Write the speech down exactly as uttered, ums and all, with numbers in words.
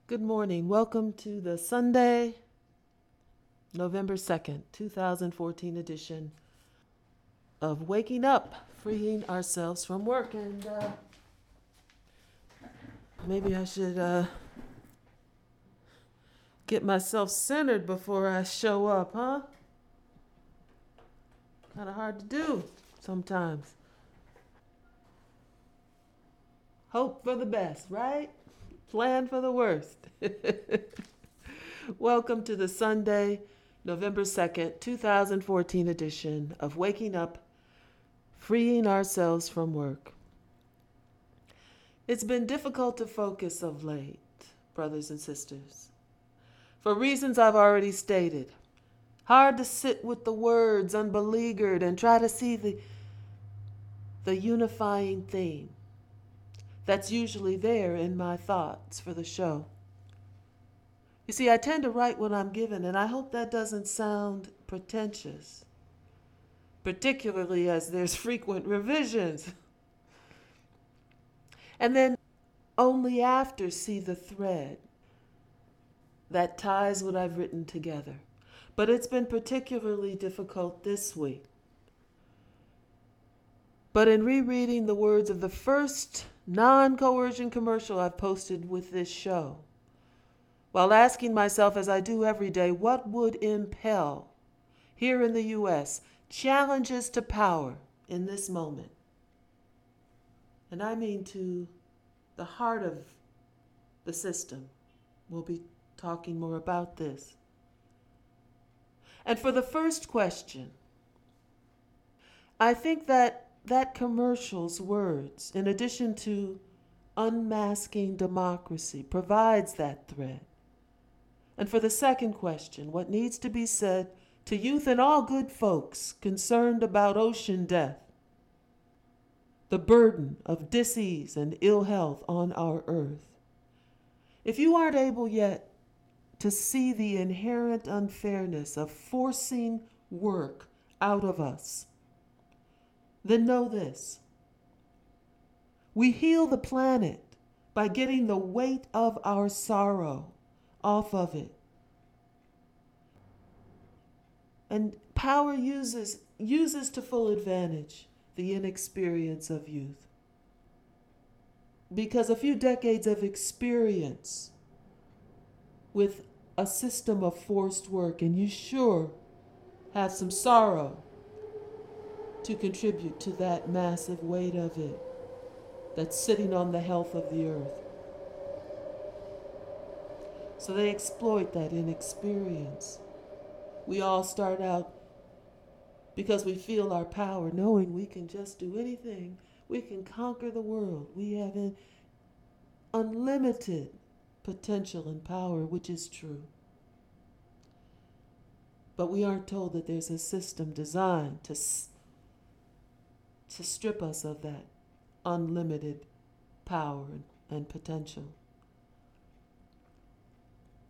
Good morning. Welcome to the Sunday, November second, two thousand fourteen edition of Waking Up, Freeing Ourselves from Work. And uh, maybe I should uh, get myself centered before I show up, huh? Kind of hard to do sometimes. Hope for the best, right? Plan for the worst. Welcome to the Sunday, November second, two thousand fourteen edition of Waking Up, Freeing Ourselves from Work. It's been difficult to focus of late, brothers and sisters, for reasons I've already stated. Hard to sit with the words unbeleaguered and try to see the, the unifying theme that's usually there in my thoughts for the show. You see, I tend to write what I'm given, and I hope that doesn't sound pretentious, particularly as there's frequent revisions. And then only after see the thread that ties what I've written together. But it's been particularly difficult this week. But in rereading the words of the first non-coercion commercial I've posted with this show, while asking myself, as I do every day, what would impel, here in the U S, challenges to power in this moment? And I mean to the heart of the system. We'll be talking more about this. And for the first question, I think that that commercial's words, in addition to unmasking democracy, provides that thread. And for the second question, what needs to be said to youth and all good folks concerned about ocean death, the burden of disease and ill health on our earth. If you aren't able yet to see the inherent unfairness of forcing work out of us, then know this. We heal the planet by getting the weight of our sorrow off of it. And power uses uses to full advantage the inexperience of youth. Because a few decades of experience with a system of forced work, and you sure have some sorrow to contribute to that massive weight of it that's sitting on the health of the earth. So they exploit that inexperience. We all start out because we feel our power, knowing we can just do anything. We can conquer the world. We have an unlimited potential and power, which is true. But we aren't told that there's a system designed to, to strip us of that unlimited power and, and potential.